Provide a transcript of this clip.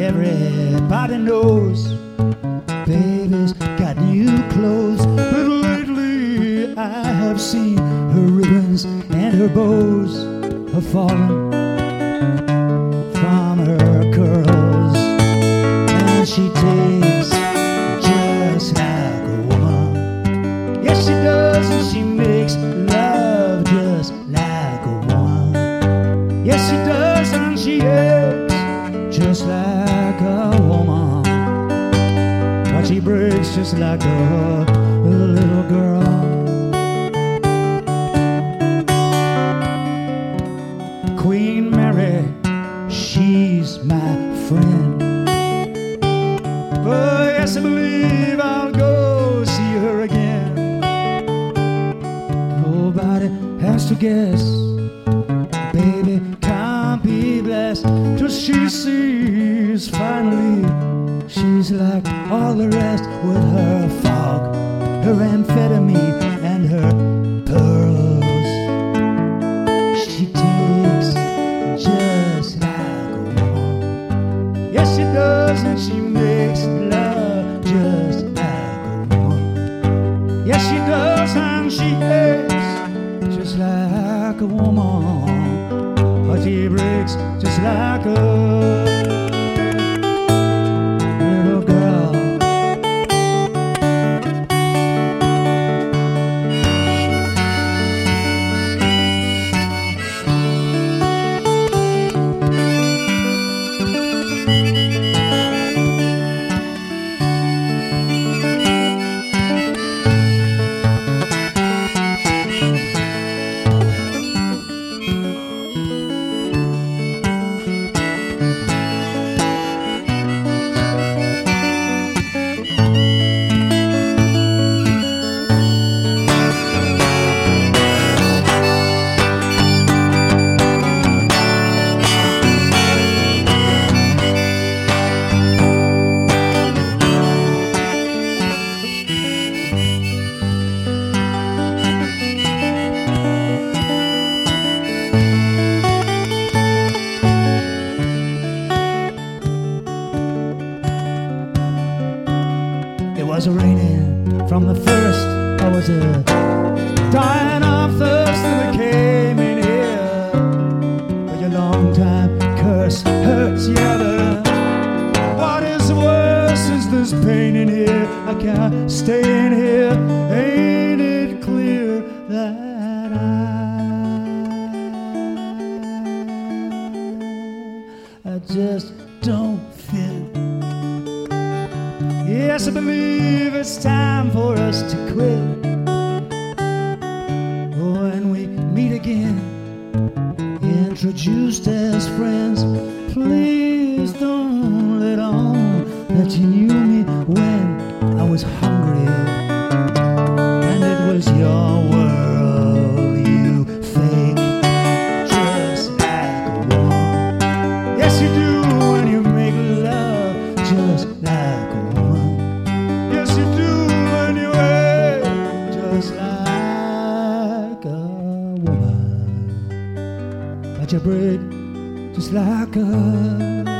everybody knows baby's got new clothes, but lately I have seen her ribbons and her bows have fallen from her curls, and she takes just like a woman. Yes, she does, and she makes love just like a woman. Yes, she does, and she acts just like a woman. But she breaks just like a little girl. Queen Mary, she's my friend. Oh, yes, I believe I'll go see her again. Nobody has to guess, baby can't be blessed till she sees finally she's like all the rest, with her fog, her amphetamine, and her pearls. She takes just like a woman. Yes, she does, and she makes love just like a woman. Yes, she does, and she acts just like a woman. But she breaks just like a was raining from the first. I was dying of thirst and I came in here. But your long time curse hurts, yeah, but what is worse is this pain in here. I can't stay in here. Ain't it clear that I just don't fit? Yes, I believe it's time for us to quit. When we meet again, introduced as friends, please don't let on that you knew me when I was hungry and it was your world, you fake just like a woman. Yes, you do when you make love just like a woman. Yes, you do when you act just like a woman. But you break just like a